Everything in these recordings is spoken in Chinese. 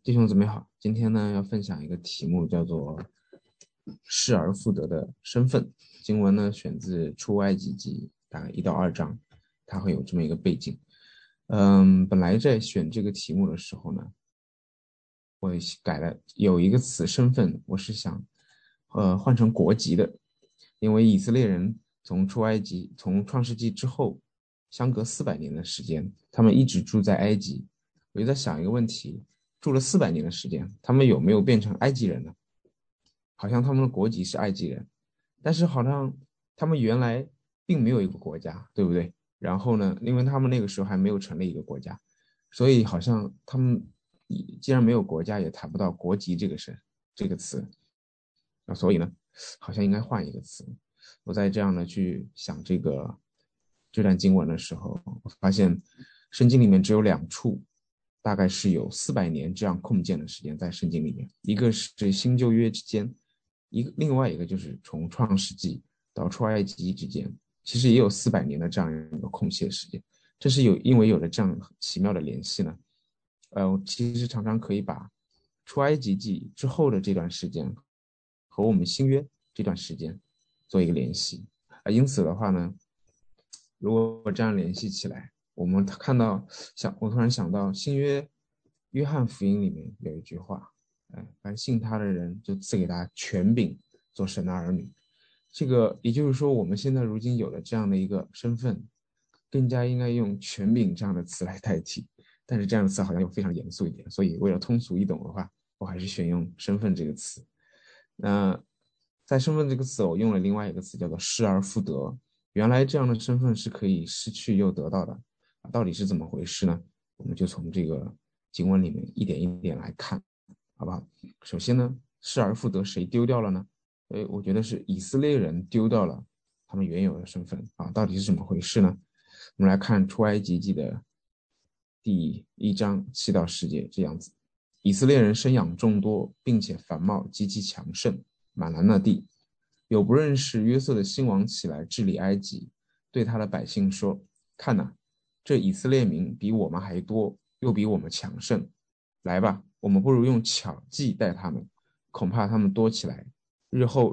弟兄姊妹好，今天呢要分享一个题目，叫做失而复得的身份。经文呢选自出埃及记大概1到2章，它会有这么一个背景。本来在选这个题目的时候呢，我改了有一个词身份，我是想换成国籍的，因为以色列人从出埃及从创世纪之后，相隔400年的时间，他们一直住在埃及。我就在想一个问题，住了400年的时间，他们有没有变成埃及人呢？好像他们的国籍是埃及人，但是好像他们原来并没有一个国家，对不对？然后呢，因为他们那个时候还没有成立一个国家，所以好像他们既然没有国家，也谈不到国籍这个词。那所以呢，好像应该换一个词。我在这样的去想这段经文的时候，我发现圣经里面只有2处，大概是有400年这样空间的时间在圣经里面，一个是新旧约之间，另外一个就是从创世纪到出埃及之间，其实也有400年的这样一个空隙的时间。这是因为有了这样奇妙的联系呢，我其实常常可以把出埃及记之后的这段时间和我们新约这段时间做一个联系因此的话呢，如果这样联系起来，我们看到我突然想到新约约翰福音里面有一句话，凡信他的人就赐给他权柄做神的儿女。这个也就是说，我们现在如今有了这样的一个身份，更加应该用权柄这样的词来代替。但是这样的词好像又非常严肃一点，所以为了通俗易懂的话，我还是选用身份这个词。那在身份这个词，我用了另外一个词叫做失而复得。原来这样的身份是可以失去又得到的，到底是怎么回事呢？我们就从这个经文里面一点一点来看，好不好？首先呢，失而复得谁丢掉了呢？我觉得是以色列人丢掉了他们原有的身份啊，到底是怎么回事呢？我们来看出埃及记的第1章7到10节这样子。以色列人生养众多，并且繁茂，极其强盛，满了那地。有不认识约瑟的新王起来治理埃及，对他的百姓说：看哪，这以色列民比我们还多，又比我们强盛。来吧，我们不如用巧计待他们，恐怕他们多起来。日后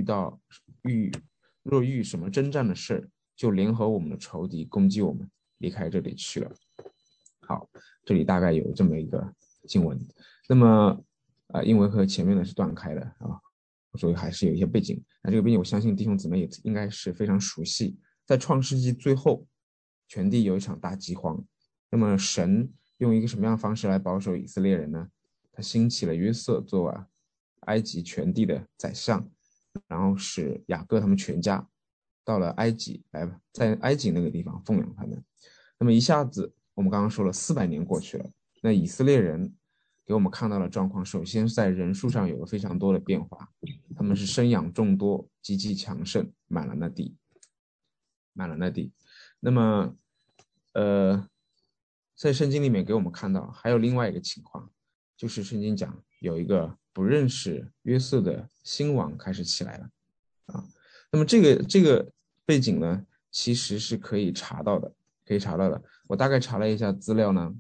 若遇什么征战的事，就联合我们的仇敌攻击我们，离开这里去了。好，这里大概有这么一个经文。那么因为和前面的是断开的所以还是有一些背景。那这个背景我相信弟兄姊妹也应该是非常熟悉。在创世纪最后，全地有一场大饥荒。那么神用一个什么样的方式来保守以色列人呢？他兴起了约瑟做埃及全地的宰相，然后使雅各他们全家到了埃及来，在埃及那个地方奉养他们。那么一下子，我们刚刚说了400年过去了，那以色列人给我们看到的状况，首先在人数上有了非常多的变化，他们是生养众多，极其强盛，满了那地，满了那地。那么，在圣经里面给我们看到，还有另外一个情况，就是圣经讲有一个不认识约瑟的新王开始起来了啊。那么这个背景呢，其实是可以查到的，可以查到的。我大概查了一下资料呢，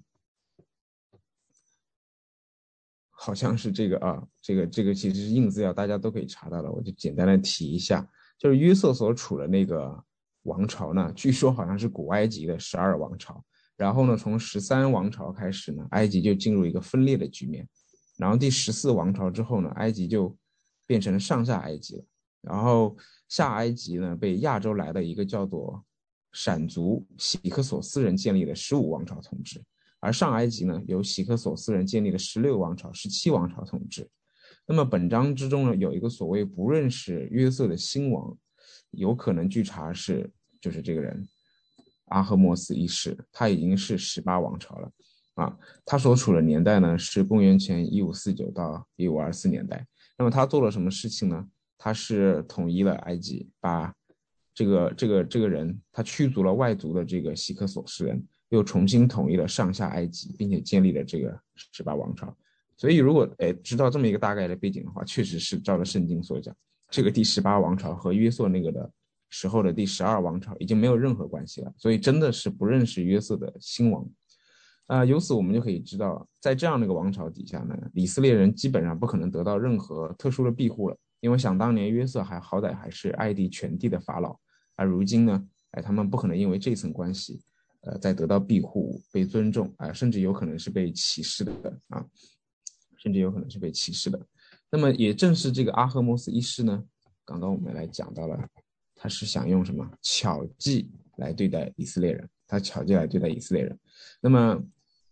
好像是这个这个其实是硬资料，大家都可以查到的。我就简单的提一下，就是约瑟所处的那个王朝呢，据说好像是古埃及的12王朝。然后呢，从13王朝开始呢，埃及就进入一个分裂的局面。然后第14王朝之后呢，埃及就变成了上下埃及了。然后下埃及呢，被亚洲来的一个叫做闪族喜克索斯人建立的15王朝统治。而上埃及呢，由喜克索斯人建立了16王朝、17王朝统治。那么本章之中呢，有一个所谓不认识约瑟的新王，有可能据查就是这个人阿赫莫斯一世，他已经是18王朝了他所处的年代呢是公元前1549到1524年代。那么他做了什么事情呢？他是统一了埃及，把这个人他驱逐了外族的这个希克索斯人，又重新统一了上下埃及，并且建立了这个18王朝。所以如果知道这么一个大概的背景的话，确实是照着圣经所讲，这个第18王朝和约瑟那个的时候的第12王朝已经没有任何关系了，所以真的是不认识约瑟的新王。 由此我们就可以知道，在这样的一个王朝底下呢，以色列人基本上不可能得到任何特殊的庇护了，因为想当年约瑟好歹还是埃及全地的法老，而如今呢，他们不可能因为这层关系，再得到庇护、被尊重甚至有可能是被歧视的啊，甚至有可能是被歧视的。那么也正是这个阿赫莫斯一世呢，刚刚我们来讲到了，他是想用什么巧计来对待以色列人，他巧计来对待以色列人。那么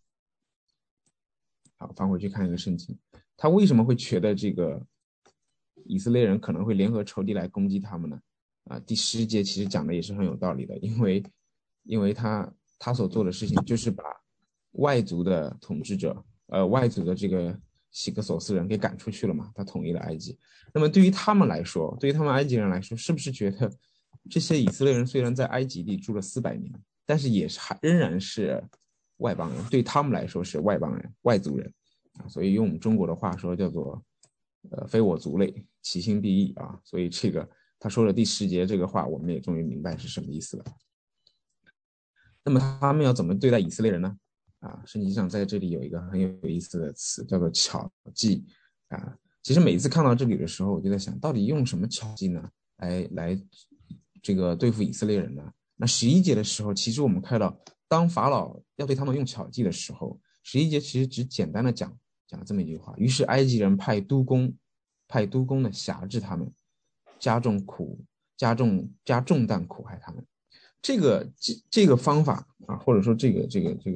好，翻回去看一个圣经，他为什么会觉得这个以色列人可能会联合仇敌来攻击他们呢？第10节其实讲的也是很有道理的，因为他所做的事情就是把外族的统治者，外族的这个希格索斯人给赶出去了嘛，他统一了埃及。那么对于他们来说，对于他们埃及人来说，是不是觉得这些以色列人虽然在埃及地住了400年，但是也是仍然是外邦人，对他们来说是外邦人、外族人所以用我们中国的话说叫做非我族类，其心必异啊。所以这个他说了第10节这个话，我们也终于明白是什么意思了。那么他们要怎么对待以色列人呢？圣经上在这里有一个很有意思的词，叫做巧计其实每一次看到这里的时候，我就在想，到底用什么巧计呢，来这个对付以色列人呢？那11节的时候，其实我们看到，当法老要对他们用巧计的时候，11节其实只简单的讲了这么一句话：于是埃及人派督工呢辖制他们，加重担苦害他们。这个方法或者说这个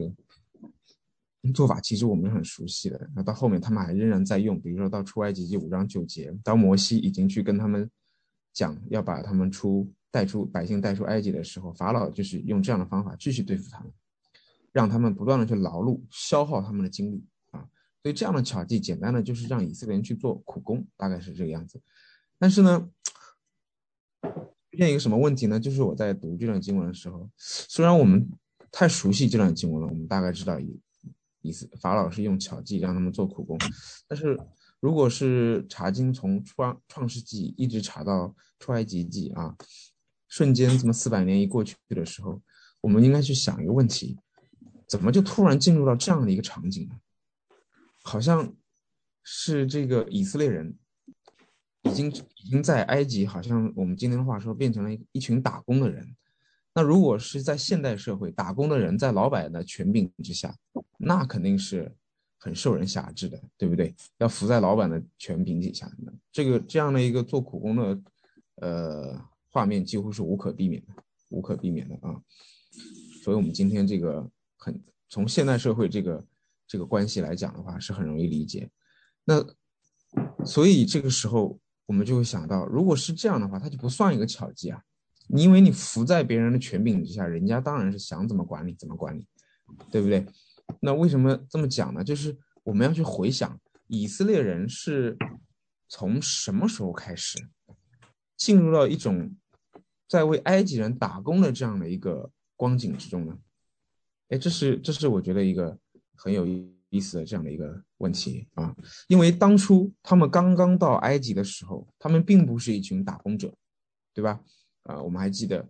做法，其实我们很熟悉的。那到后面他们还仍然在用，比如说到出埃及记5章9节，当摩西已经去跟他们讲要把他们百姓带出埃及的时候，法老就是用这样的方法继续对付他们，让他们不断的去劳碌，消耗他们的精力所以这样的巧计，简单的就是让以色列人去做苦工，大概是这个样子。但是呢，出现一个什么问题呢？就是我在读这段经文的时候，虽然我们太熟悉这段经文了，我们大概知道法老是用巧计让他们做苦工，但是如果是查经从创世纪一直查到出埃及记瞬间这么400年一过去的时候，我们应该去想一个问题：怎么就突然进入到这样的一个场景呢？好像是这个以色列人已经在埃及，好像我们今天的话说变成了一群打工的人。那如果是在现代社会，打工的人在老板的权柄之下，那肯定是很受人辖制的，对不对？要服在老板的权柄底下，这样的一个做苦工的画面几乎是无可避免的所以我们今天这个从现代社会这个关系来讲的话，是很容易理解。那所以这个时候我们就会想到，如果是这样的话，它就不算一个巧计因为你服在别人的权柄之下，人家当然是想怎么管理怎么管理，对不对？那为什么这么讲呢？就是我们要去回想，以色列人是从什么时候开始进入到一种在为埃及人打工的这样的一个光景之中呢？这是我觉得一个很有意思的这样的一个问题因为当初他们刚刚到埃及的时候，他们并不是一群打工者，对吧？我们还记得，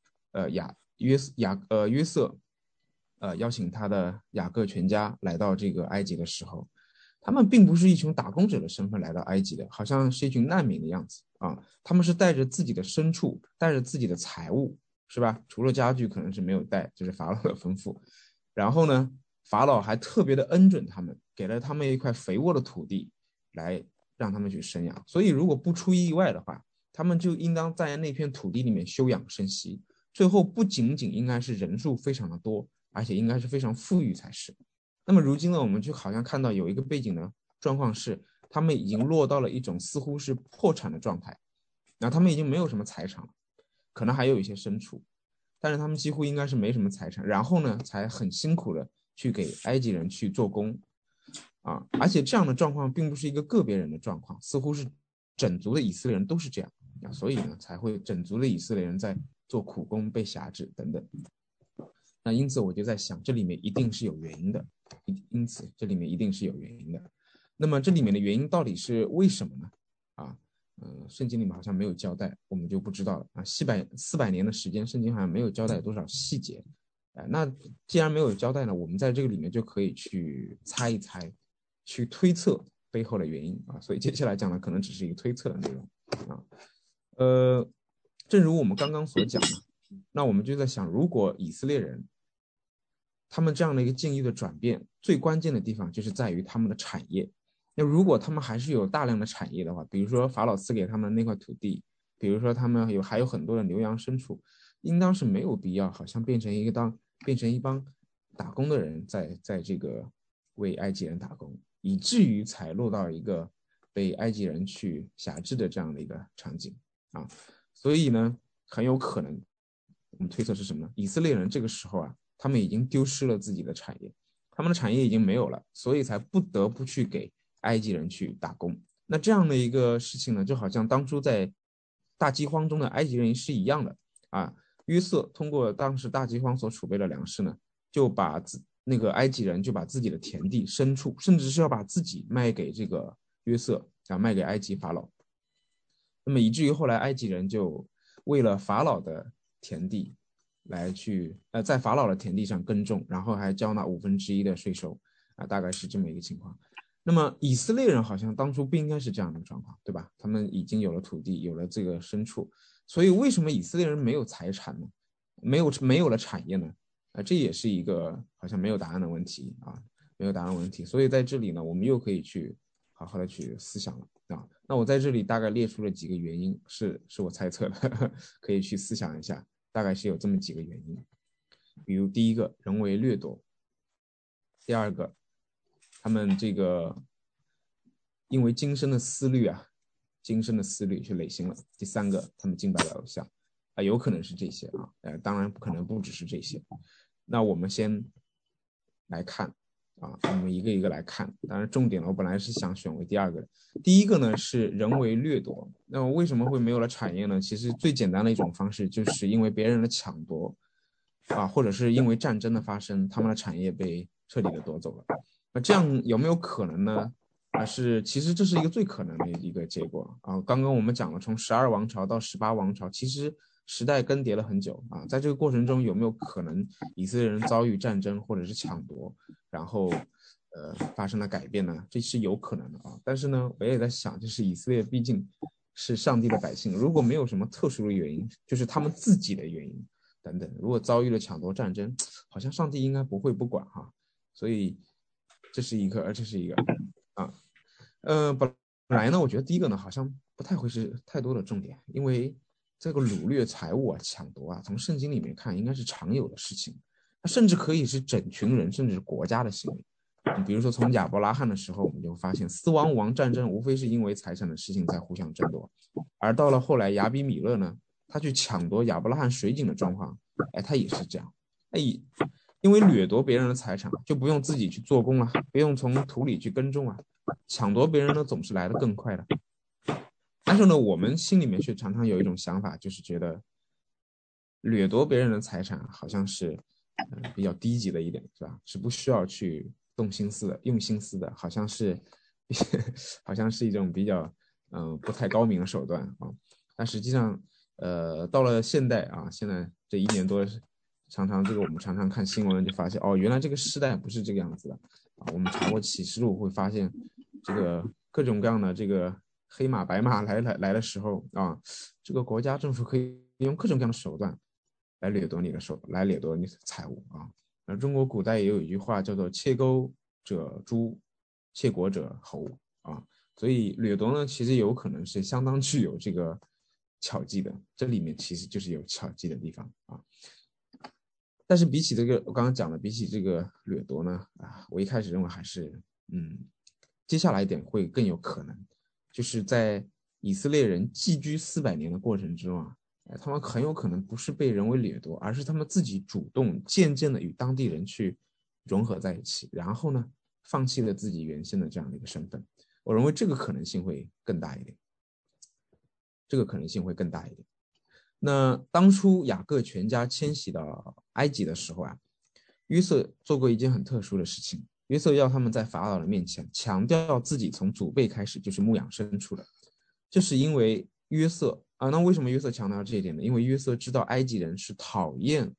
约瑟，邀请他的雅各全家来到这个埃及的时候，他们并不是一群打工者的身份来到埃及的，好像是一群难民的样子他们是带着自己的牲畜，带着自己的财物，是吧？除了家具可能是没有带，这是法老的吩咐。然后呢，法老还特别的恩准他们，给了他们一块肥沃的土地来让他们去生养。所以如果不出意外的话，他们就应当在那片土地里面休养生息，最后不仅仅应该是人数非常的多，而且应该是非常富裕才是。那么如今呢，我们就好像看到有一个背景的状况是，他们已经落到了一种似乎是破产的状态，然后他们已经没有什么财产了，可能还有一些牲畜，但是他们几乎应该是没什么财产，然后呢，才很辛苦的去给埃及人去做工而且这样的状况并不是一个个别人的状况，似乎是整族的以色列人都是这样所以呢，才会整族的以色列人在做苦工被辖制等等。那因此我就在想，这里面一定是有原因的，那么这里面的原因到底是为什么呢？圣经里面好像没有交代，我们就不知道了400年的时间，圣经好像没有交代多少细节那既然没有交代呢，我们在这个里面就可以去猜一猜，去推测背后的原因啊。所以接下来讲的可能只是一个推测的内容啊。正如我们刚刚所讲的，那我们就在想，如果以色列人他们这样的一个境遇的转变，最关键的地方就是在于他们的产业。那如果他们还是有大量的产业的话，比如说法老赐给他们那块土地，比如说他们还有很多的牛羊牲畜，应当是没有必要好像变成一帮打工的人在这个为埃及人打工，以至于才落到一个被埃及人去辖制的这样的一个场景啊。所以呢，很有可能我们推测是什么呢？以色列人这个时候啊，他们已经丢失了自己的产业，他们的产业已经没有了，所以才不得不去给埃及人去打工。那这样的一个事情呢，就好像当初在大饥荒中的埃及人是一样的啊。约瑟通过当时大饥荒所储备的粮食呢，就把那个埃及人就把自己的田地、牲畜，甚至是要把自己卖给这个约瑟啊，卖给埃及法老。那么以至于后来埃及人就为了法老的田地来去在法老的田地上耕种，然后还交纳1/5的税收啊，大概是这么一个情况。那么以色列人好像当初不应该是这样的状况，对吧？他们已经有了土地，有了这个牲畜，所以为什么以色列人没有财产呢？没有了产业呢？这也是一个好像没有答案的问题啊，没有答案问题。所以在这里呢，我们又可以去好好的去思想了啊。那我在这里大概列出了几个原因，是我猜测的，可以去思想一下，大概是有这么几个原因。比如第一个，人为掠夺；第二个，他们这个因为今生的思虑啊，今生的思虑去累心了；第三个，他们敬拜了偶像啊，有可能是这些啊，当然不可能不只是这些。那我们先来看啊，我们一个一个来看。当然，重点呢，我本来是想选为第二个的。第一个呢是人为掠夺。那为什么会没有了产业呢？其实最简单的一种方式，就是因为别人的抢夺啊，或者是因为战争的发生，他们的产业被彻底的夺走了。那这样有没有可能呢？其实这是一个最可能的一个结果啊。刚刚我们讲了，从12王朝到18王朝，其实时代更迭了很久啊。在这个过程中，有没有可能以色列人遭遇战争或者是抢夺，然后发生了改变呢？这是有可能的啊。但是呢，我也在想，就是以色列毕竟是上帝的百姓，如果没有什么特殊的原因，就是他们自己的原因等等，如果遭遇了抢夺战争，好像上帝应该不会不管哈。所以这是一个，这是一个啊。本来呢，我觉得第一个呢，好像不太会是太多的重点，因为这个掳掠财物啊、抢夺啊，从圣经里面看，应该是常有的事情，它甚至可以是整群人，甚至是国家的行为。比如说从亚伯拉罕的时候，我们就发现四王五王战争无非是因为财产的事情在互相争夺，而到了后来亚比米勒呢，他去抢夺亚伯拉罕水井的状况，他也是这样，哎，因为掠夺别人的财产，就不用自己去做工了，不用从土里去耕种啊，抢夺别人呢总是来得更快的。但是呢，我们心里面却常常有一种想法，就是觉得掠夺别人的财产好像是比较低级的一点，是吧？是不需要去动心思的、用心思的，好像是好像是一种比较不太高明的手段啊。但实际上，到了现代啊，现在这1年多，我们常常看新闻就发现，哦，原来这个时代不是这个样子的啊。我们查过启示录会发现，这个各种各样的这个黑马白马来的时候啊，这个国家政府可以用各种各样的手段来掠夺你的财物啊。那中国古代也有一句话叫做窃钩者诛，窃国者侯啊。所以掠夺呢，其实有可能是相当具有这个巧计的，这里面其实就是有巧计的地方啊。但是比起这个我刚刚讲的，比起这个掠夺呢，我一开始认为还是接下来一点会更有可能，就是在以色列人寄居400年的过程之中啊，他们很有可能不是被人为掠夺，而是他们自己主动渐渐的与当地人去融合在一起，然后呢，放弃了自己原先的这样的一个身份。我认为这个可能性会更大一点，这个可能性会更大一点。那当初雅各全家迁徙到埃及的时候啊，约瑟做过一件很特殊的事情。约瑟要他们在法老的面前强调自己从祖辈开始就是牧养牲畜的，这是因为约瑟啊。那为什么约瑟强调这一点呢？因为约瑟知道埃及人是讨厌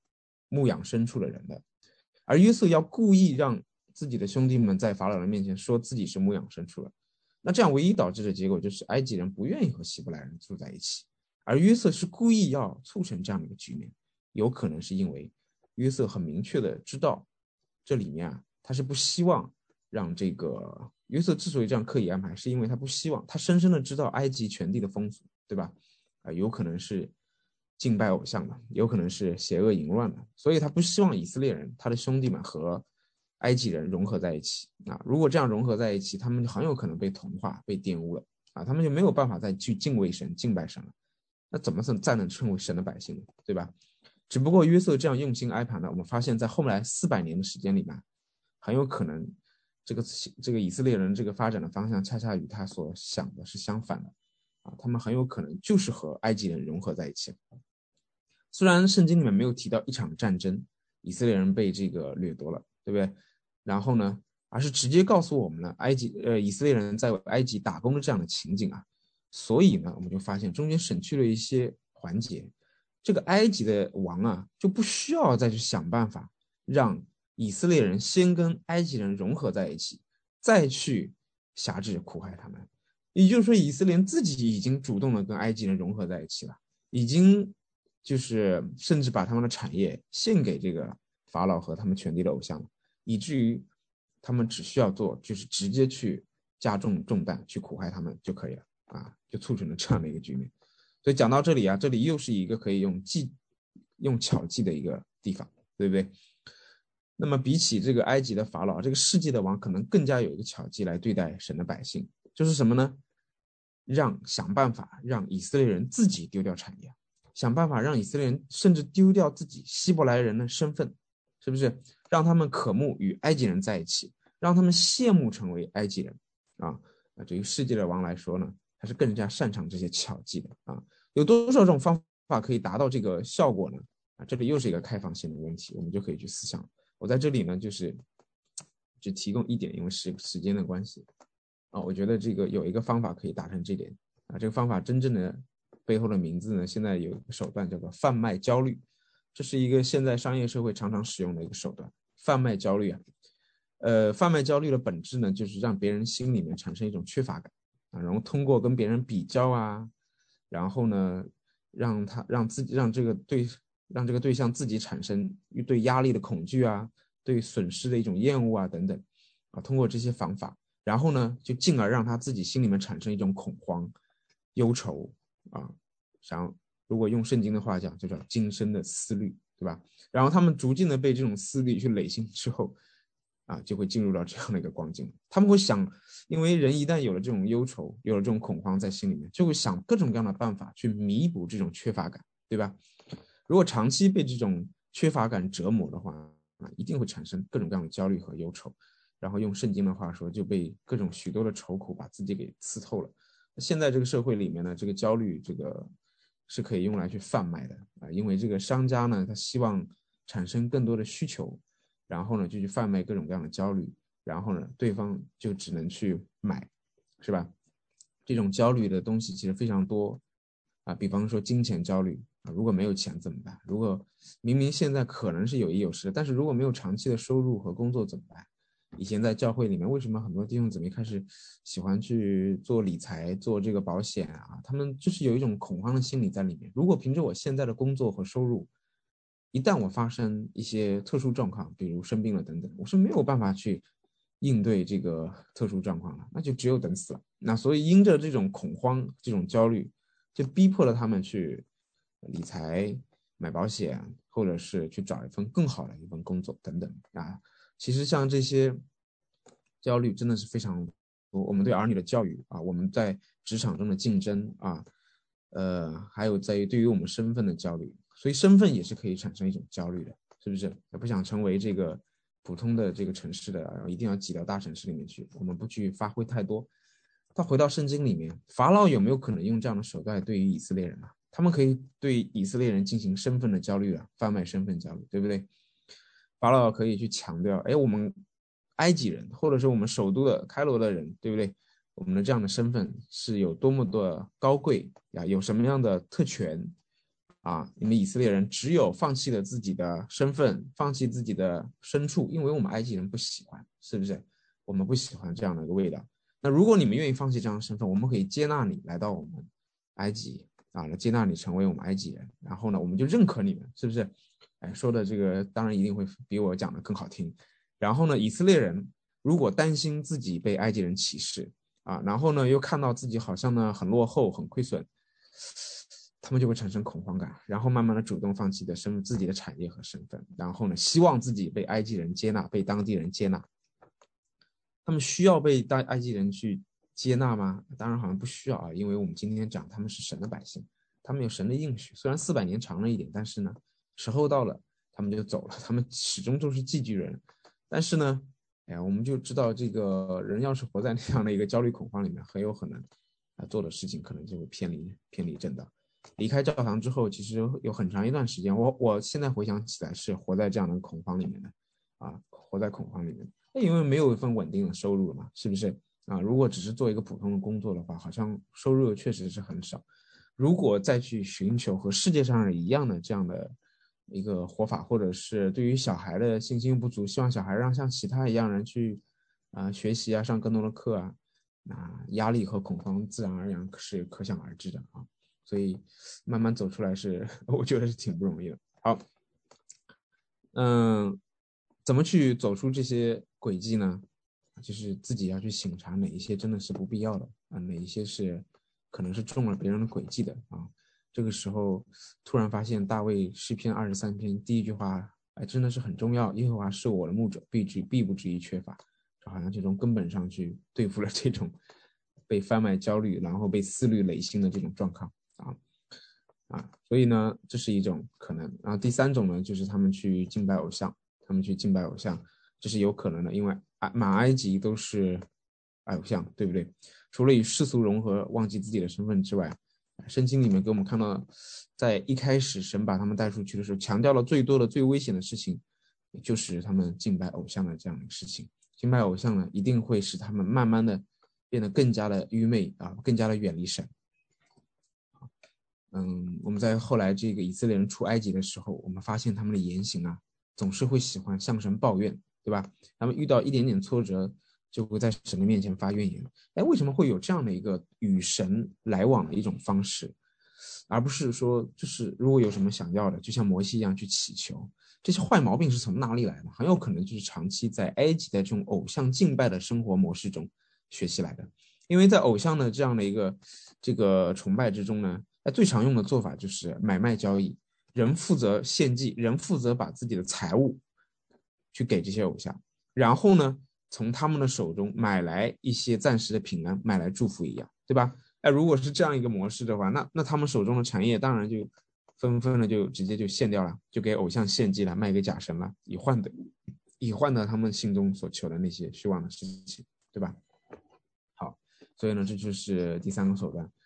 牧养牲畜的人的。而约瑟要故意让自己的兄弟们在法老人面前说自己是牧养牲畜的，那这样唯一导致的结果就是埃及人不愿意和希伯来人住在一起。而约瑟是故意要促成这样的一个局面，有可能是因为约瑟很明确的知道这里面他是不希望让这个约瑟之所以这样刻意安排，是因为他不希望，他深深的知道埃及全地的风俗，对吧？有可能是敬拜偶像的，有可能是邪恶淫乱的，所以他不希望以色列人他的兄弟们和埃及人融合在一起如果这样融合在一起，他们很有可能被同化、被玷污了他们就没有办法再去敬畏神、敬拜神了。那怎么再能称为神的百姓呢？对吧？只不过约瑟这样用心安排呢，我们发现在后来400年的时间里面，很有可能这个以色列人这个发展的方向恰恰与他所想的是相反的他们很有可能就是和埃及人融合在一起。虽然圣经里面没有提到一场战争，以色列人被这个掠夺了，对不对？然后呢，而是直接告诉我们了以色列人在埃及打工的这样的情景所以呢，我们就发现中间省去了一些环节，这个埃及的王就不需要再去想办法让以色列人先跟埃及人融合在一起，再去辖制苦害他们。也就是说，以色列人自己已经主动的跟埃及人融合在一起了，已经就是甚至把他们的产业献给这个法老和他们全地的偶像了，以至于他们只需要做就是直接去加重重担去苦害他们就可以了就促成了这样的一个局面。所以讲到这里这里又是一个可以用巧计的一个地方，对不对？那么比起这个埃及的法老，这个世界的王可能更加有一个巧计来对待神的百姓，就是什么呢？想办法让以色列人自己丢掉产业，想办法让以色列人甚至丢掉自己希伯来人的身份，是不是？让他们渴慕与埃及人在一起，让他们羡慕成为埃及人对于世界的王来说呢，他是更加擅长这些巧计的有多少种方法可以达到这个效果呢？这里又是一个开放性的问题，我们就可以去思想。我在这里呢，就是只提供一点，因为时间的关系我觉得这个有一个方法可以达成这点这个方法真正的背后的名字呢，现在有一个手段叫做贩卖焦虑，这是一个现在商业社会常常使用的一个手段。贩卖焦虑贩卖焦虑的本质呢，就是让别人心里面产生一种缺乏感然后通过跟别人比较然后呢，让这个对象自己产生对压力的恐惧对损失的一种厌恶等等通过这些方法，然后呢，就进而让他自己心里面产生一种恐慌、忧愁然后如果用圣经的话讲，就叫今生的思虑，对吧？然后他们逐渐的被这种思虑去累心之后就会进入到这样的一个光景。他们会想，因为人一旦有了这种忧愁，有了这种恐慌在心里面，就会想各种各样的办法去弥补这种缺乏感，对吧？如果长期被这种缺乏感折磨的话一定会产生各种各样的焦虑和忧愁。然后用圣经的话说，就被各种许多的愁苦把自己给刺透了。现在这个社会里面呢，这个焦虑这个是可以用来去贩卖的因为这个商家呢，他希望产生更多的需求，然后呢就去贩卖各种各样的焦虑，然后呢对方就只能去买，是吧？这种焦虑的东西其实非常多比方说金钱焦虑如果没有钱怎么办？如果明明现在可能是有一有失，但是如果没有长期的收入和工作怎么办？以前在教会里面，为什么很多弟兄姊妹开始喜欢去做理财、做这个保险他们就是有一种恐慌的心理在里面。如果凭着我现在的工作和收入，一旦我发生一些特殊状况，比如生病了等等，我是没有办法去应对这个特殊状况了，那就只有等死了。那所以因着这种恐慌、这种焦虑，就逼迫了他们去理财、买保险，或者是去找一份更好的一份工作等等其实像这些焦虑真的是非常多，我们对儿女的教育我们在职场中的竞争还有在于对于我们身份的焦虑，所以身份也是可以产生一种焦虑的，是不是？不想成为这个普通的这个城市的，然后一定要挤到大城市里面去，我们不去发挥太多。他回到圣经里面，法老有没有可能用这样的手段对于以色列人他们可以对以色列人进行身份的焦虑贩卖身份焦虑，对不对？法老可以去强调，我们埃及人或者是我们首都的开罗的人，对不对？我们的这样的身份是有多么的高贵有什么样的特权你们以色列人只有放弃了自己的身份，放弃自己的牲畜，因为我们埃及人不喜欢，是不是？我们不喜欢这样的一个味道。那如果你们愿意放弃这样的身份，我们可以接纳你来到我们埃及来接纳你成为我们埃及人，然后呢，我们就认可你们，是不是？说的这个当然一定会比我讲的更好听。然后呢，以色列人如果担心自己被埃及人歧视然后呢又看到自己好像呢很落后、很亏损，他们就会产生恐慌感，然后慢慢的主动放弃自己的产业和身份，然后呢希望自己被埃及人接纳，被当地人接纳。他们需要被埃及人去接纳吗？当然好像不需要因为我们今天讲他们是神的百姓，他们有神的应许，虽然400年长了一点，但是呢时候到了他们就走了，他们始终都是寄居人。但是呢我们就知道这个人要是活在那样的一个焦虑恐慌里面，很有可能做的事情可能就会偏离正道。离开教堂之后，其实有很长一段时间，我现在回想起来是活在这样的恐慌里面的活在恐慌里面，因为没有一份稳定的收入了嘛，是不是如果只是做一个普通的工作的话，好像收入确实是很少。如果再去寻求和世界上人一样的这样的一个活法，或者是对于小孩的信心不足，希望小孩让像其他一样人去学习上更多的课压力和恐慌自然而然是可想而知的所以慢慢走出来是我觉得是挺不容易的。好，怎么去走出这些轨迹呢？就是自己要去省察哪一些真的是不必要的哪一些是可能是中了别人的诡计的这个时候突然发现大卫诗篇23篇第一句话真的是很重要，耶和华是我的牧者，必不至于缺乏，就好像这种根本上去对付了这种被贩卖焦虑然后被思虑累心的这种状况所以呢这是一种可能。然后第三种呢就是他们去敬拜偶像，这是有可能的，因为满埃及都是偶像，对不对？除了与世俗融合忘记自己的身份之外，圣经里面给我们看到，在一开始神把他们带出去的时候，强调了最多的最危险的事情就是他们敬拜偶像的这样的事情。敬拜偶像呢一定会使他们慢慢的变得更加的愚昧更加的远离神。我们在后来这个以色列人出埃及的时候，我们发现他们的言行总是会喜欢向神抱怨，对吧？他们遇到一点点挫折，就会在神的面前发怨言。为什么会有这样的一个与神来往的一种方式，而不是说就是如果有什么想要的，就像摩西一样去祈求？这些坏毛病是从哪里来的？很有可能就是长期在埃及的这种偶像敬拜的生活模式中学习来的。因为在偶像的这样的一个这个崇拜之中呢，最常用的做法就是买卖交易，人负责献祭，人负责把自己的财物去给这些偶像，然后呢，从他们的手中买来一些暂时的平安，买来祝福一样，对吧？如果是这样一个模式的话，那他们手中的产业当然就纷纷的就直接就献掉了，就给偶像献祭了，卖给假神了，以换得他们心中所求的那些虚妄的事情，对吧？好，所以呢，这就是第三个手段。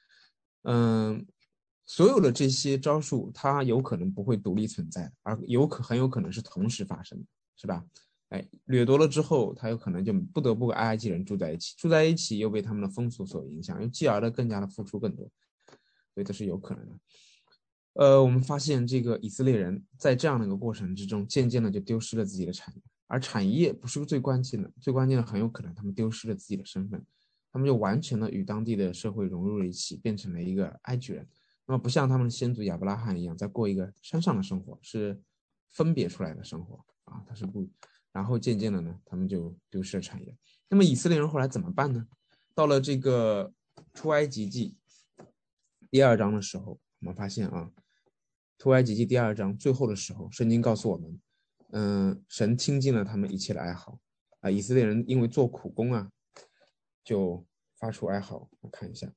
所有的这些招数，它有可能不会独立存在，而很有可能是同时发生的，是吧？掠夺了之后，他有可能就不得不跟埃及人住在一起，住在一起又被他们的风俗所影响，又继而的更加的付出更多，所以这是有可能的。我们发现这个以色列人在这样的一个过程之中，渐渐的就丢失了自己的产业，而产业不是最关键的，最关键的很有可能他们丢失了自己的身份，他们就完全的与当地的社会融入了一起，变成了一个埃及人。那么不像他们的先祖亚伯拉罕一样，在过一个山上的生活，是分别出来的生活他是不，然后渐渐的呢，他们就丢失了产业。那么以色列人后来怎么办呢？到了这个出埃及记第2章的时候，我们发现出埃及记第2章最后的时候，圣经告诉我们，神听尽了他们一切的哀嚎以色列人因为做苦工就发出哀嚎。我看一下。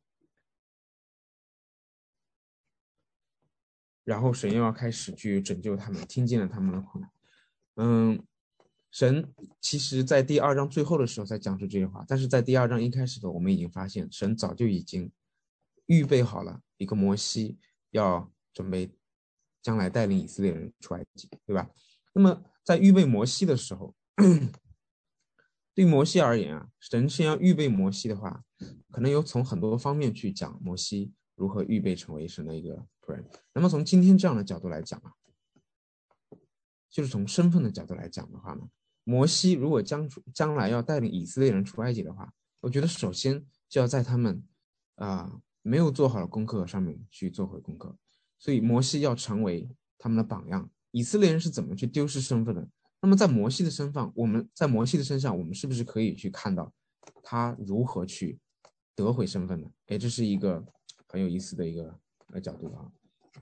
然后神又要开始去拯救他们，听见了他们的苦难。神其实在第2章最后的时候才讲出这些话，但是在第2章一开始的我们已经发现，神早就已经预备好了一个摩西，要准备将来带领以色列人出埃及，对吧？那么在预备摩西的时候，对摩西而言神是要预备摩西的话，可能有从很多方面去讲摩西如何预备成为神的一个突然。那么从今天这样的角度来讲啊，就是从身份的角度来讲的话呢，摩西如果将来要带领以色列人出埃及的话，我觉得首先就要在他们没有做好的功课上面去做回功课，所以摩西要成为他们的榜样。以色列人是怎么去丢失身份的？那么在摩西的身上，我们是不是可以去看到他如何去得回身份呢？哎，这是一个很有意思的一个角度啊。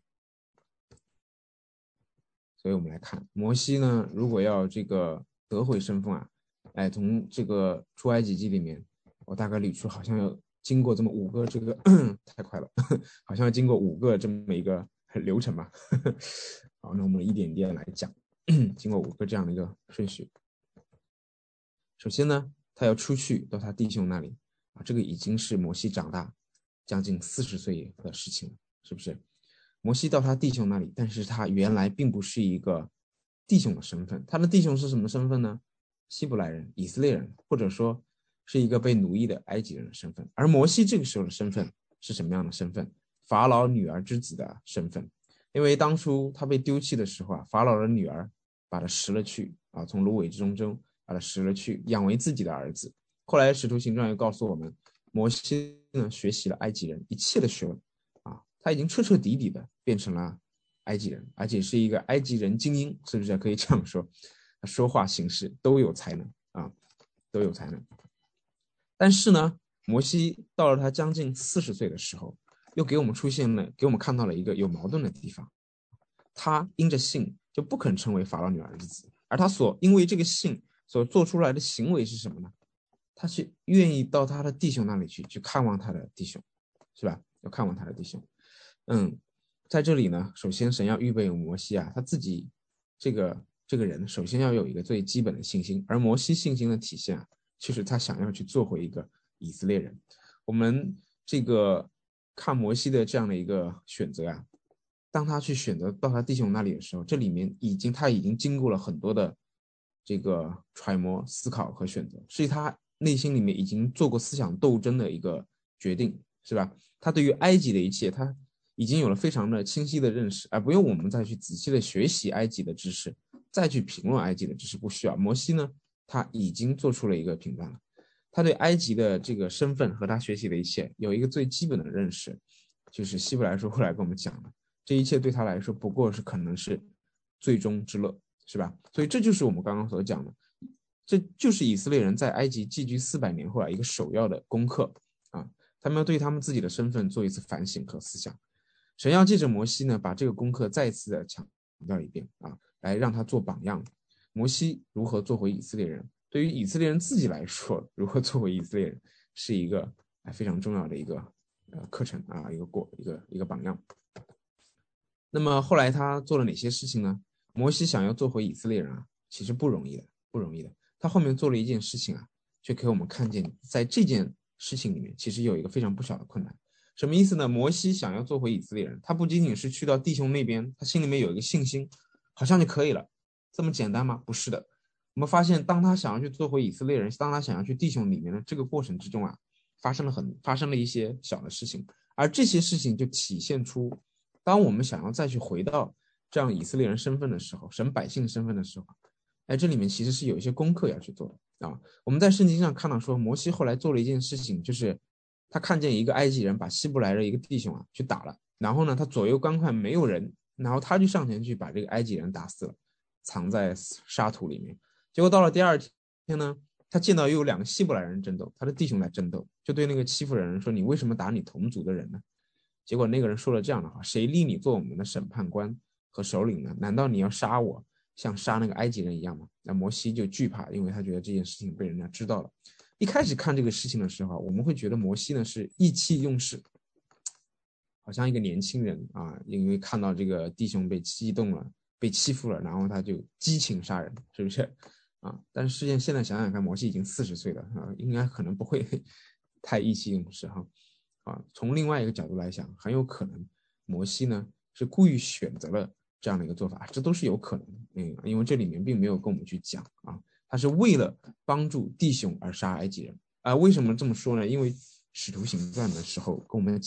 所以我们来看摩西呢，如果要这个得回身份啊，哎，从这个出埃及记里面，我大概捋出好像要经过这么5个这个太快了，好像要经过5个这么一个流程吧。好，那我们一点一点来讲，经过5个这样的一个顺序。首先呢，他要出去到他弟兄那里啊，这个已经是摩西长大将近40岁的事情了，是不是？摩西到他弟兄那里，但是他原来并不是一个弟兄的身份，他的弟兄是什么身份呢？希伯来人、以色列人，或者说是一个被奴役的埃及人的身份。而摩西这个时候的身份是什么样的身份？法老女儿之子的身份。因为当初他被丢弃的时候啊，法老的女儿把他拾了去啊，从芦苇之中把他拾了去，养为自己的儿子。后来使徒行传又告诉我们，摩西呢学习了埃及人一切的学问。他已经彻彻底底的变成了埃及人，而且是一个埃及人精英，是不是可以这样说？他说话行事都有才能啊，都有才能。但是呢，摩西到了他将近40岁的时候，又给我们看到了一个有矛盾的地方。他因着信就不肯成为法老女儿之子，而他因为这个信所做出来的行为是什么呢？他是愿意到他的弟兄那里去看望他的弟兄，是吧？要看望他的弟兄。在这里呢，首先神要预备摩西啊，他自己这个人首先要有一个最基本的信心，而摩西信心的体现啊，就是他想要去做回一个以色列人。我们这个看摩西的这样的一个选择啊，当他去选择到他弟兄那里的时候，这里面他已经经过了很多的这个揣摩、思考和选择，是他内心里面已经做过思想斗争的一个决定，是吧？他对于埃及的一切，他已经有了非常的清晰的认识，而不用我们再去仔细的学习埃及的知识，再去评论埃及的知识，不需要。摩西呢，他已经做出了一个评判了，他对埃及的这个身份和他学习的一切有一个最基本的认识，就是希伯来书后来跟我们讲的，这一切对他来说不过是可能是最终之乐，是吧？所以这就是我们刚刚所讲的，这就是以色列人在埃及寄居400年后一个首要的功课啊，他们要对他们自己的身份做一次反省和思想。神要借着摩西呢，把这个功课再次的强调一遍啊，来让他做榜样。摩西如何做回以色列人？对于以色列人自己来说，如何做回以色列人，是一个非常重要的一个课程啊，一个榜样。那么后来他做了哪些事情呢？摩西想要做回以色列人啊，其实不容易的，不容易的。他后面做了一件事情啊，却给我们看见，在这件事情里面，其实有一个非常不小的困难。什么意思呢？摩西想要做回以色列人，他不仅仅是去到弟兄那边，他心里面有一个信心，好像就可以了，这么简单吗？不是的。我们发现，当他想要去做回以色列人，当他想要去弟兄里面的这个过程之中啊，发生了一些小的事情，而这些事情就体现出，当我们想要再去回到这样以色列人身份的时候，神百姓身份的时候，哎，这里面其实是有一些功课要去做的啊。我们在圣经上看到说，摩西后来做了一件事情，就是他看见一个埃及人把希伯来的一个弟兄啊去打了，然后呢，他左右刚快没有人，然后他就上前去把这个埃及人打死了，藏在沙土里面。结果到了第2天呢，他见到又有2个希伯来人争斗，他的弟兄来争斗，就对那个欺负人说：“你为什么打你同族的人呢？”结果那个人说了这样的话：“谁立你做我们的审判官和首领呢？难道你要杀我，像杀那个埃及人一样吗？”那摩西就惧怕，因为他觉得这件事情被人家知道了。一开始看这个事情的时候，我们会觉得摩西呢是意气用事，好像一个年轻人啊，因为看到这个弟兄被激动了、被欺负了，然后他就激情杀人，是不是啊？但是现在想想看，摩西已经40岁了啊，应该可能不会太意气用事哈。啊，从另外一个角度来讲，很有可能摩西呢是故意选择了这样的一个做法，这都是有可能的。因为这里面并没有跟我们去讲啊，他是为了帮助弟兄而杀埃及人啊。为什么这么说呢？因为使徒行传的时候跟我们讲，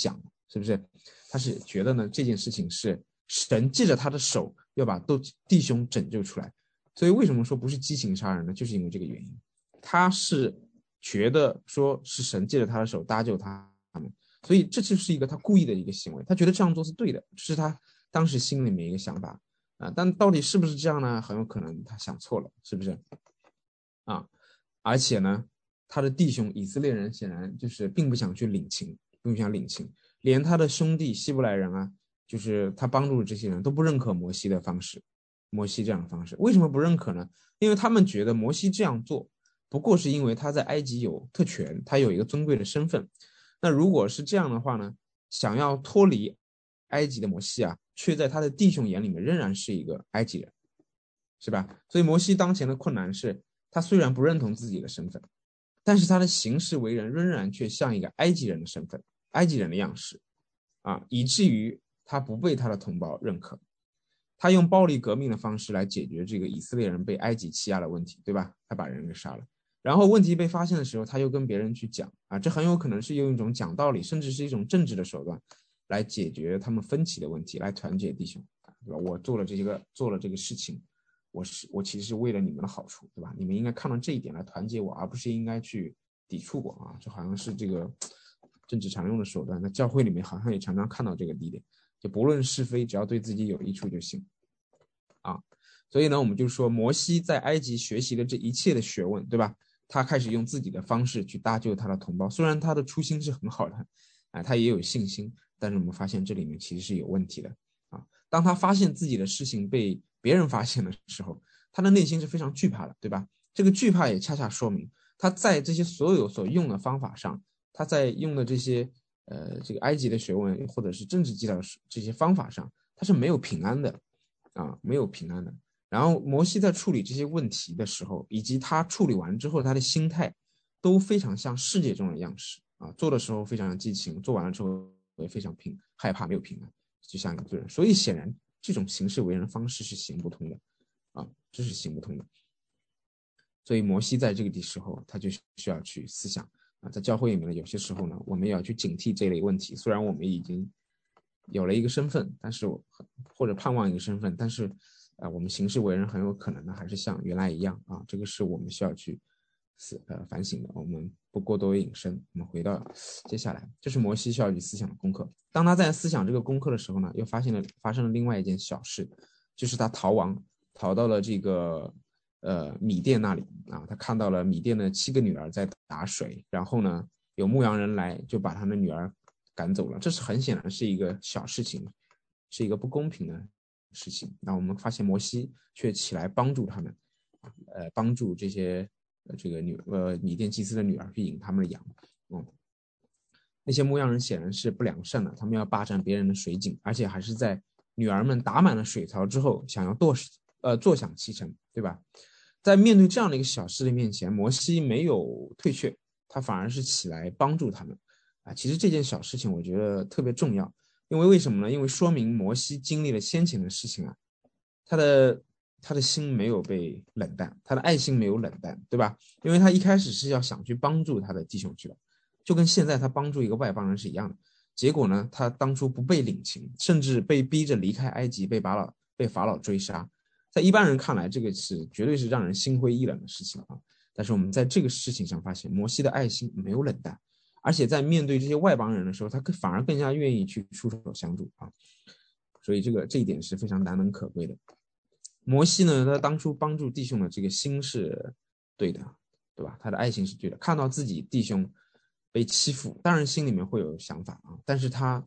是不是？他是觉得呢这件事情是神借着他的手要把弟兄拯救出来，所以为什么说不是激情杀人呢？就是因为这个原因，他是觉得说是神借着他的手搭救他们，所以这就是一个他故意的一个行为，他觉得这样做是对的，这是他当时心里面一个想法但到底是不是这样呢？很有可能他想错了，是不是而且呢，他的弟兄以色列人显然就是并不想去领情，并不想领情，连他的兄弟希伯来人就是他帮助的这些人都不认可摩西的方式，摩西这样的方式，为什么不认可呢？因为他们觉得摩西这样做不过是因为他在埃及有特权，他有一个尊贵的身份。那如果是这样的话呢，想要脱离埃及的摩西却在他的弟兄眼里面仍然是一个埃及人，是吧？所以摩西当前的困难是，他虽然不认同自己的身份，但是他的行事为人仍然却像一个埃及人的身份，埃及人的样式以至于他不被他的同胞认可。他用暴力革命的方式来解决这个以色列人被埃及欺压的问题，对吧？他把人给杀了，然后问题被发现的时候，他又跟别人去讲这很有可能是用一种讲道理，甚至是一种政治的手段来解决他们分歧的问题，来团结弟兄，对吧？我做了这个事情，我其实是为了你们的好处，对吧？你们应该看到这一点来团结我，而不是应该去抵触我这好像是这个政治常用的手段。那教会里面好像也常常看到这个理念，就不论是非，只要对自己有益处就行所以呢，我们就说摩西在埃及学习的这一切的学问，对吧？他开始用自己的方式去搭救他的同胞，虽然他的初心是很好的他也有信心，但是我们发现这里面其实是有问题的当他发现自己的事情被别人发现的时候，他的内心是非常惧怕的，对吧？这个惧怕也恰恰说明他在这些所有所用的方法上，他在用的这些这个埃及的学问或者是政治技巧这些方法上，他是没有平安的没有平安的。然后摩西在处理这些问题的时候，以及他处理完之后他的心态都非常像世界中的样式做的时候非常激情，做完了之后也非常害怕，没有平安，就像一个罪人。所以显然这种行事为人方式是行不通的这是行不通的。所以摩西在这个时候他就需要去思想在教会里面呢，有些时候呢，我们也要去警惕这类问题。虽然我们已经有了一个身份，但是或者盼望一个身份，但是我们行事为人很有可能呢，还是像原来一样这个是我们需要去反省的。我们不过多引申，我们回到接下来，这是摩西需要去思想的功课。当他在思想这个功课的时候呢，又发生了另外一件小事，就是他逃到了这个米甸那里他看到了米甸的7个女儿在打水，然后呢，有牧羊人来就把他的女儿赶走了。这是很显然是一个小事情，是一个不公平的事情。那我们发现摩西却起来帮助他们，帮助这些这个米甸祭司的女儿去引他们的羊。那些牧羊人显然是不良善的，他们要霸占别人的水井，而且还是在女儿们打满了水槽之后，想要坐享其成，对吧？在面对这样的一个小事的面前，摩西没有退却，他反而是起来帮助他们其实这件小事情我觉得特别重要，因为为什么呢？因为说明摩西经历了先前的事情他的心没有被冷淡，他的爱心没有冷淡，对吧？因为他一开始是要想去帮助他的弟兄去的，就跟现在他帮助一个外邦人是一样的。结果呢，他当初不被领情，甚至被逼着离开埃及，被法老追杀。在一般人看来，这个绝对是让人心灰意冷的事情但是我们在这个事情上发现，摩西的爱心没有冷淡，而且在面对这些外邦人的时候，他反而更加愿意去出手相助所以这一点是非常难能可贵的。摩西呢，他当初帮助弟兄的这个心是对的，对吧？他的爱心是对的，看到自己弟兄被欺负，当然心里面会有想法但是他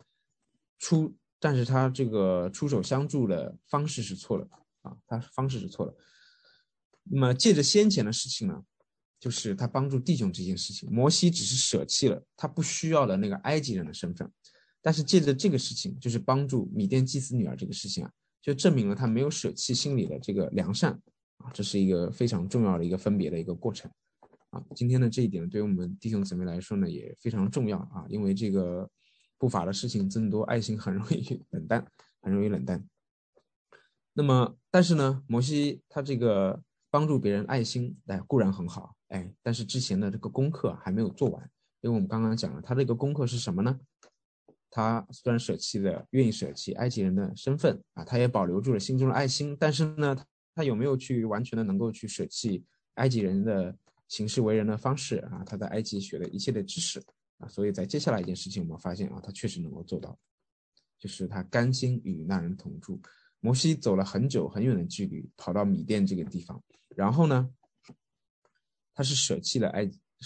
这个出手相助的方式是错的他方式是错的。那么借着先前的事情呢，就是他帮助弟兄这件事情，摩西只是舍弃了他不需要的那个埃及人的身份，但是借着这个事情，就是帮助米甸祭司女儿这个事情就证明了他没有舍弃心里的这个良善这是一个非常重要的一个分别的一个过程今天的这一点对于我们弟兄姊妹来说呢也非常重要因为这个不法的事情增多，爱心很容易冷淡，很容易冷淡。那么但是呢，摩西他这个帮助别人爱心固然很好但是之前的这个功课还没有做完，因为我们刚刚讲了他这个功课是什么呢？ 他虽然愿意舍弃埃及人的身份啊，他也保留住了心中的爱心，但是呢，他有没有去完全的能够去舍弃埃及人的行事为人的方式啊？他在埃及学的一切的知识啊，所以在接下来一件事情，我们发现啊，他确实能够做到，就是他甘心与那人同住。摩西走了很久很远的距离，跑到米甸这个地方，然后呢，他是舍弃了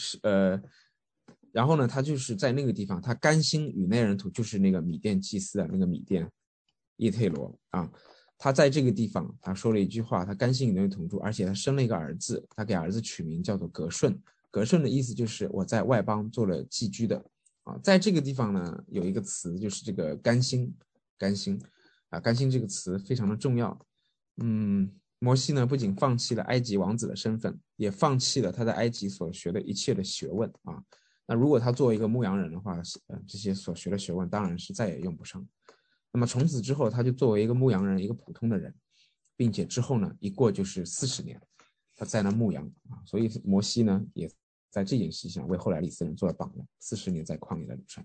然后呢，他就是在那个地方，他甘心与那人同，就是那个米甸祭司的那个米甸叶忒罗啊，他在这个地方，他说了一句话，他甘心与那人同住，而且他生了一个儿子，他给儿子取名叫做格顺。格顺的意思就是我在外邦做了寄居的啊，在这个地方呢，有一个词就是这个甘心，甘心啊，甘心这个词非常的重要。摩西呢不仅放弃了埃及王子的身份，也放弃了他在埃及所学的一切的学问啊。那如果他作为一个牧羊人的话，这些所学的学问当然是再也用不上。那么从此之后，他就作为一个牧羊人，一个普通的人，并且之后呢，一过就是40年，他在那牧羊啊。所以摩西呢，也在这件事情上为后来的以色列人做了榜样。40年在旷野的路上，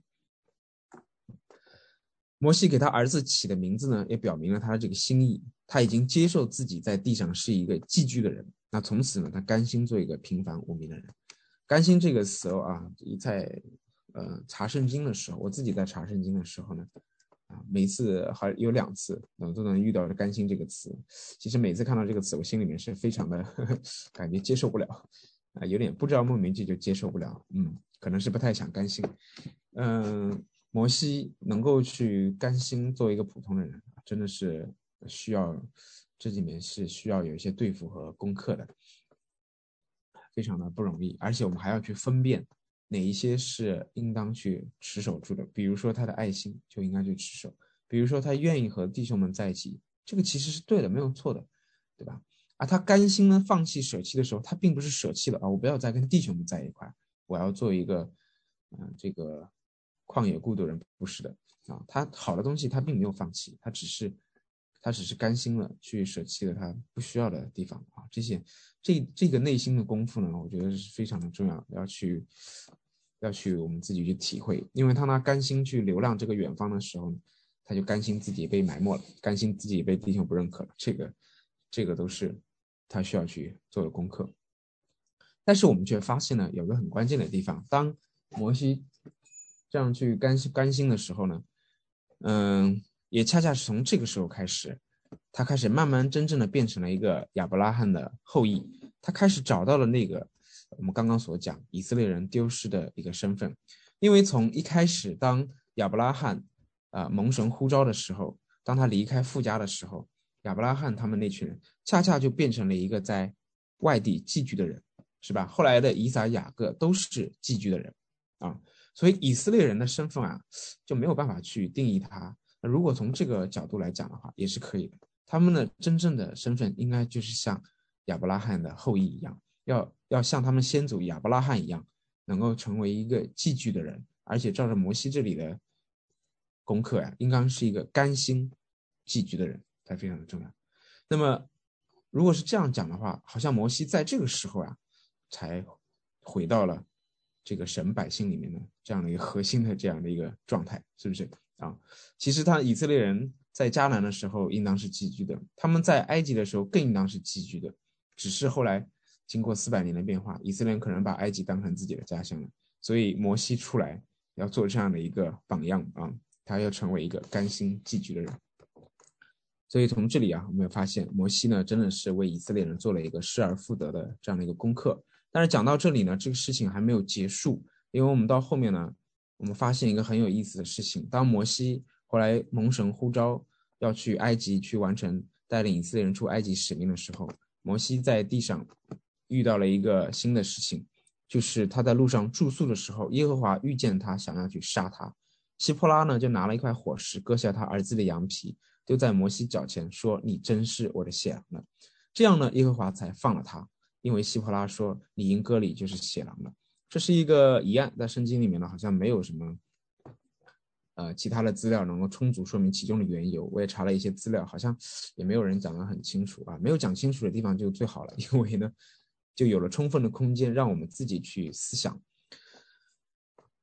摩西给他儿子起的名字呢，也表明了他的这个心意。他已经接受自己在地上是一个寄居的人，那从此呢，他甘心做一个平凡无名的人。甘心这个词啊，在查圣经的时候，我自己在查圣经的时候呢，每次还有2次都能遇到甘心这个词。其实每次看到这个词，我心里面是非常的感觉接受不了有点不知道莫名就接受不了，可能是不太想甘心。摩西能够去甘心做一个普通的人，真的是需要，这里面是需要有一些对付和功课的，非常的不容易。而且我们还要去分辨哪一些是应当去持守住的，比如说他的爱心就应该去持守，比如说他愿意和弟兄们在一起，这个其实是对的，没有错的，对吧？他甘心呢放弃舍弃的时候，他并不是舍弃了我不要再跟弟兄们在一块，我要做一个这个旷野孤独人，不是的他好的东西他并没有放弃，他只是甘心了去舍弃了他不需要的地方这个内心的功夫呢，我觉得是非常的重要，要去我们自己去体会。因为他那甘心去流浪这个远方的时候，他就甘心自己被埋没了，甘心自己被弟兄不认可了，这个都是他需要去做的功课。但是我们却发现呢，有个很关键的地方，当摩西这样去甘心的时候呢，也恰恰是从这个时候开始，他开始慢慢真正的变成了一个亚伯拉罕的后裔，他开始找到了那个我们刚刚所讲以色列人丢失的一个身份。因为从一开始，当亚伯拉罕蒙神呼召的时候，当他离开父家的时候，亚伯拉罕他们那群人恰恰就变成了一个在外地寄居的人，是吧？后来的以撒、雅各都是寄居的人所以以色列人的身份就没有办法去定义他。如果从这个角度来讲的话，也是可以的。他们的真正的身份应该就是像亚伯拉罕的后裔一样，要像他们先祖亚伯拉罕一样，能够成为一个寄居的人，而且照着摩西这里的功课应该是一个甘心寄居的人，才非常的重要。那么如果是这样讲的话，好像摩西在这个时候才回到了这个神百姓里面的这样的一个核心的这样的一个状态，是不是其实以色列人在迦南的时候应当是寄居的，他们在埃及的时候更应当是寄居的，只是后来经过400年的变化，以色列人可能把埃及当成自己的家乡了，所以摩西出来要做这样的一个榜样他要成为一个甘心寄居的人。所以从这里我们有发现摩西呢真的是为以色列人做了一个失而复得的这样的一个功课。但是讲到这里呢，这个事情还没有结束，因为我们到后面呢，我们发现一个很有意思的事情。当摩西后来蒙神呼召要去埃及去完成带领以色列人出埃及使命的时候，摩西在地上遇到了一个新的事情，就是他在路上住宿的时候，耶和华遇见他，想要去杀他。希波拉呢就拿了一块火石，割下他儿子的羊皮，丢在摩西脚前，说：“你真是我的血狼了。”这样呢，耶和华才放了他，因为希波拉说：“你因割礼就是血狼了。”这是一个疑案，在圣经里面呢，好像没有什么其他的资料能够充足说明其中的缘由。我也查了一些资料，好像也没有人讲得很清楚没有讲清楚的地方就最好了，因为呢，就有了充分的空间让我们自己去思想。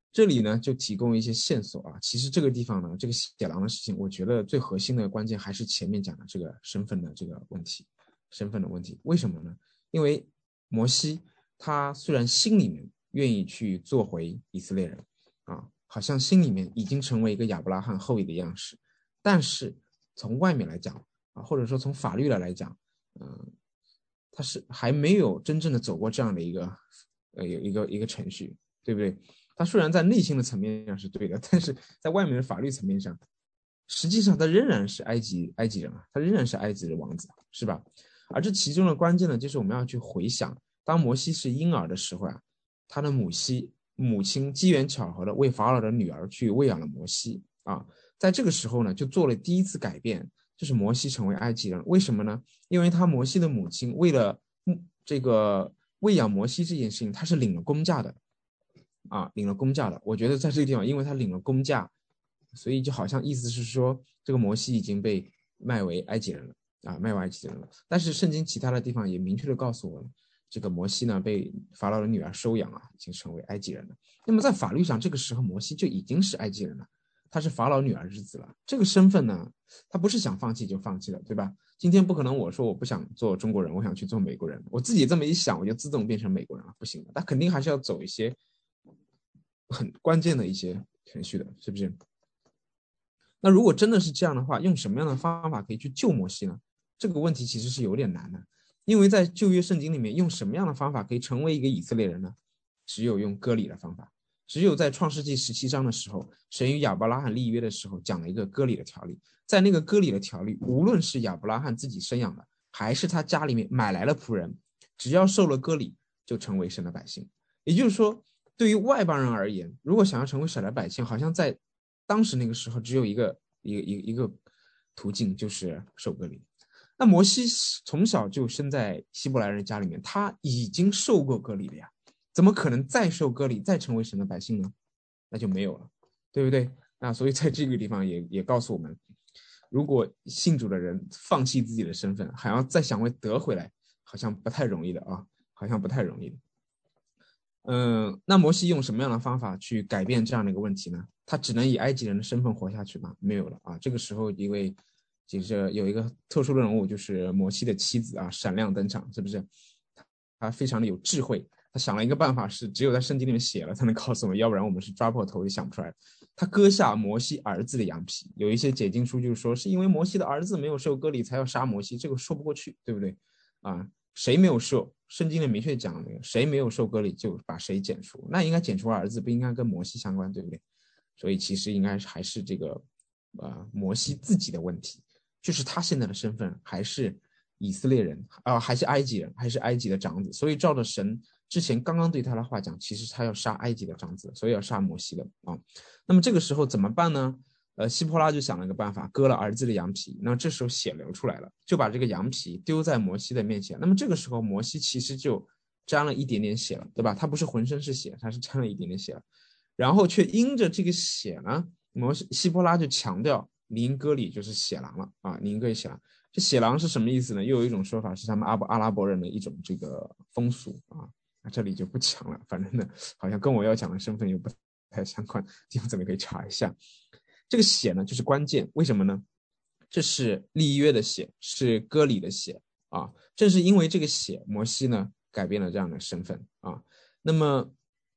这里呢就提供一些线索啊。其实这个地方呢，这个血狼的事情，我觉得最核心的关键还是前面讲的这个身份的这个问题，身份的问题。为什么呢？因为摩西他虽然心里面愿意去做回以色列人啊，好像心里面已经成为一个亚伯拉罕后裔的样式，但是从外面来讲啊，或者说从法律的来讲，他是还没有真正的走过这样的一个程序，对不对？他虽然在内心的层面上是对的，但是在外面的法律层面上，实际上他仍然是埃及人啊，他仍然是埃及的王子，是吧？而这其中的关键呢，就是我们要去回想，当摩西是婴儿的时候啊，他的母亲机缘巧合的为法老的女儿去喂养了摩西啊，在这个时候呢，就做了第一次改变，就是摩西成为埃及人。为什么呢？因为他摩西的母亲为了这个喂养摩西这件事情，他是领了公价的啊，领了公价的。我觉得在这个地方，因为他领了公价，所以就好像意思是说，这个摩西已经被卖为埃及人了啊，卖为埃及人了。但是圣经其他的地方也明确的告诉我们，这个摩西呢被法老的女儿收养啊，已经成为埃及人了。那么在法律上，这个时候摩西就已经是埃及人了，他是法老女儿之子了。这个身份呢，他不是想放弃就放弃了，对吧？今天不可能我说我不想做中国人，我想去做美国人，我自己这么一想，我就自动变成美国人了，不行的，他肯定还是要走一些很关键的一些程序的，是不是？那如果真的是这样的话，用什么样的方法可以去救摩西呢？这个问题其实是有点难的，因为在旧约圣经里面，用什么样的方法可以成为一个以色列人呢？只有用割礼的方法。只有在创世纪17章的时候，神与亚伯拉罕立约的时候，讲了一个割礼的条例。在那个割礼的条例，无论是亚伯拉罕自己生养的，还是他家里面买来了仆人，只要受了割礼，就成为神的百姓。也就是说，对于外邦人而言，如果想要成为神的百姓，好像在当时那个时候只有一个途径，就是受割礼。那摩西从小就生在希伯来人家里面，他已经受过割礼了呀，怎么可能再受割礼再成为神的百姓呢？那就没有了，对不对？那所以在这个地方也告诉我们，如果信主的人放弃自己的身份，还要再想会得回来，好像不太容易的啊，好像不太容易的。那摩西用什么样的方法去改变这样的一个问题呢？他只能以埃及人的身份活下去吗？没有了啊！这个时候，因为就是有一个特殊的人物，就是摩西的妻子啊，闪亮登场，是不是？他非常的有智慧，他想了一个办法，是只有在圣经里面写了才能告诉我们，要不然我们是抓破头也想不出来。他割下摩西儿子的羊皮，有一些解经书就是说，是因为摩西的儿子没有受割礼，才要杀摩西，这个说不过去，对不对？啊，谁没有受？圣经里明确讲那个，谁没有受割礼就把谁剪除，那应该剪除儿子，不应该跟摩西相关，对不对？所以其实应该还是这个摩西自己的问题，就是他现在的身份还是以色列人还是埃及人，还是埃及的长子，所以照着神之前刚刚对他的话讲，其实他要杀埃及的长子，所以要杀摩西的啊。那么这个时候怎么办呢？希波拉就想了个办法，割了儿子的羊皮。那这时候血流出来了，就把这个羊皮丢在摩西的面前。那么这个时候摩西其实就沾了一点点血了，对吧？他不是浑身是血，他是沾了一点点血了。然后却因着这个血呢，希波拉就强调尼因割礼就是血狼了啊，尼因割礼血狼。这血狼是什么意思呢？又有一种说法是他们阿拉伯人的一种这个风俗啊，这里就不讲了。反正呢，好像跟我要讲的身份又不太相关，地方咱们可以查一下。这个血呢，就是关键，为什么呢？这是立约的血，是割礼的血啊。正是因为这个血，摩西呢改变了这样的身份啊。那么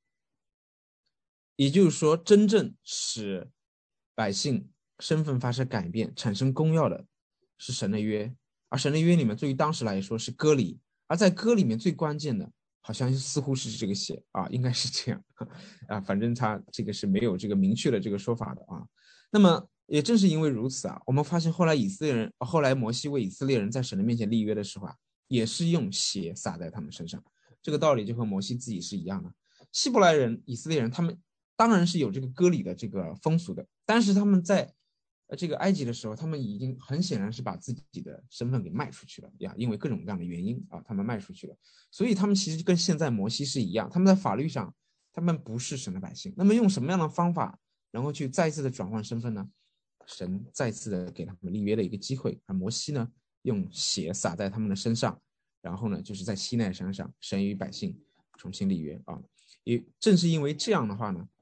也就是说，真正使百姓身份发生改变、产生公要的是神的约，而神的约里面，对于当时来说是割礼，而在割里面最关键的，好像似乎是这个血啊，应该是这样啊，反正他这个是没有这个明确的这个说法的啊。那么也正是因为如此啊，我们发现后来后来摩西为以色列人在神的面前立约的时候啊，也是用血洒在他们身上，这个道理就和摩西自己是一样的。希伯来人、以色列人，他们当然是有这个割礼的这个风俗的，但是他们在这个埃及的时候，他们已经很显然是把自己的身份给卖出去了呀，因为各种各样的原因啊，他们卖出去了，所以他们其实跟现在摩西是一样，他们在法律上他们不是神的百姓，那么用什么样的方法，然后去再一次的转换身份呢？神再次的给他们立约的一个机会，而摩西呢，用血洒在他们的身上，然后呢，就是在西奈山上，神与百姓重新立约啊。也正是因为这样的话呢，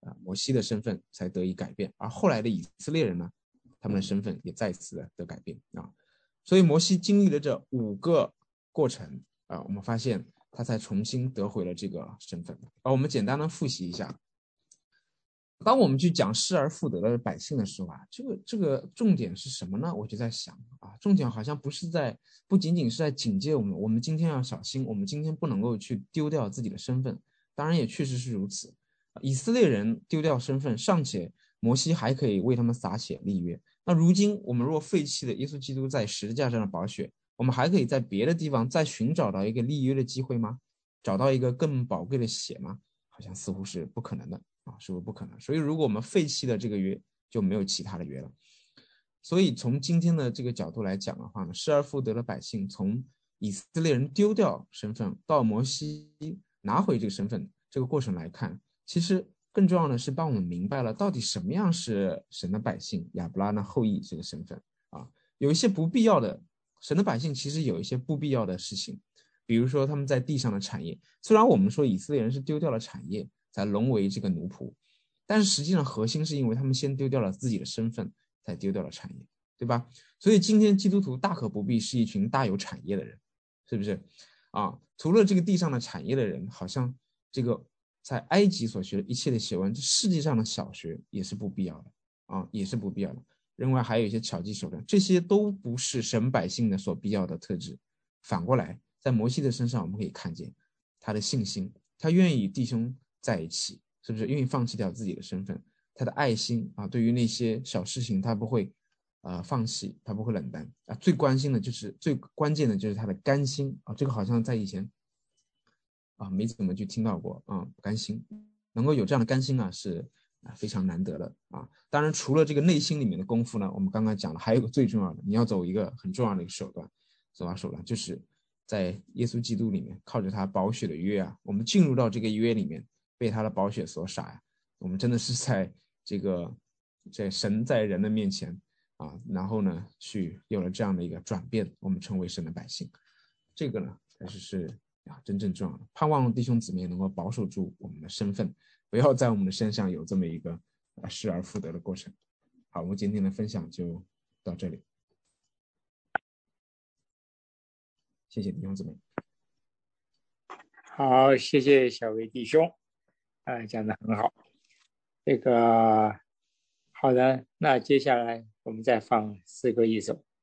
摩西的身份才得以改变，而后来的以色列人呢，他们的身份也再次的改变啊。所以摩西经历了这5个过程啊，我们发现他才重新得回了这个身份。我们简单的复习一下，当我们去讲失而复得的百姓的时候啊，这个重点是什么呢？我就在想啊，重点好像不仅仅是在警戒我们今天要小心，我们今天不能够去丢掉自己的身份。当然也确实是如此，以色列人丢掉身份尚且摩西还可以为他们洒血立约，那如今我们若废弃了耶稣基督在十字架上的宝血，我们还可以在别的地方再寻找到一个立约的机会吗？找到一个更宝贵的血吗？好像似乎是不可能的。是不是不可能？所以如果我们废弃了这个约，就没有其他的约了。所以从今天的这个角度来讲的话呢，失而复得的百姓从以色列人丢掉身份到摩西拿回这个身份这个过程来看，其实更重要的是帮我们明白了到底什么样是神的百姓亚伯拉罕的后裔这个身份啊。有一些不必要的，神的百姓其实有一些不必要的事情，比如说他们在地上的产业，虽然我们说以色列人是丢掉了产业才沦为这个奴仆，但是实际上核心是因为他们先丢掉了自己的身份，才丢掉了产业，对吧？所以今天基督徒大可不必是一群大有产业的人，是不是啊？除了这个地上的产业的人，好像这个在埃及所学的一切的学问，这世界上的小学也是不必要的啊，也是不必要的。另外还有一些巧计手段，这些都不是神百姓的所必要的特质。反过来，在摩西的身上，我们可以看见他的信心，他愿意与弟兄在一起，是不是愿意放弃掉自己的身份？他的爱心啊，对于那些小事情他不会放弃，他不会冷淡啊。最关键的就是他的甘心啊，这个好像在以前没怎么去听到过甘心，能够有这样的甘心呢是非常难得的啊。当然，除了这个内心里面的功夫呢，我们刚刚讲了，还有个最重要的，你要走一个很重要的一个手段，手段就是在耶稣基督里面，靠着他宝血的约啊，我们进入到这个约里面，被他的宝血所洒呀，我们真的是在神在人的面前然后呢，去有了这样的一个转变，我们成为神的百姓，这个呢才是真正重要的。盼望弟兄姊妹能够保守住我们的身份，不要在我们的身上有这么一个失而复得的过程。好，我们今天的分享就到这里，谢谢弟兄姊妹。 好，谢谢小维弟兄，讲得很好。这个好的，那接下来我们再放诗歌一首。